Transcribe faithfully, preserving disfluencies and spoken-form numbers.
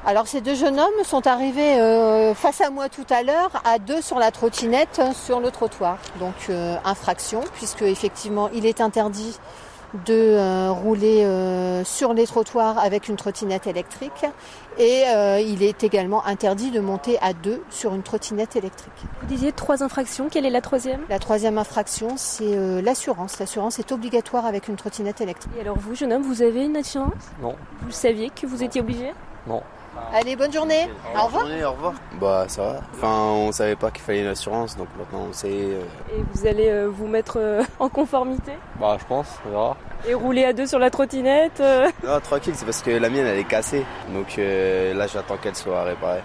Alors ces deux jeunes hommes sont arrivés euh, face à moi tout à l'heure, à deux sur la trottinette, sur le trottoir. Donc euh, infraction, puisque effectivement il est interdit de euh, rouler euh, sur les trottoirs avec une trottinette électrique et euh, il est également interdit de monter à deux sur une trottinette électrique. Vous disiez trois infractions, quelle est la troisième ? La troisième infraction, c'est euh, l'assurance. L'assurance est obligatoire avec une trottinette électrique. Et alors vous, jeune homme, vous avez une assurance ? Non. Vous le saviez que vous étiez obligé ? Non. Allez, bonne journée. Au revoir. Bonne journée, au revoir. Bah ça va. Enfin, on savait pas qu'il fallait une assurance, donc maintenant on sait. Euh... Et vous allez euh, vous mettre euh, en conformité ? Bah je pense, on verra. Et rouler à deux sur la trottinette euh... Non, tranquille, c'est parce que la mienne elle est cassée. Donc euh, là j'attends qu'elle soit réparée.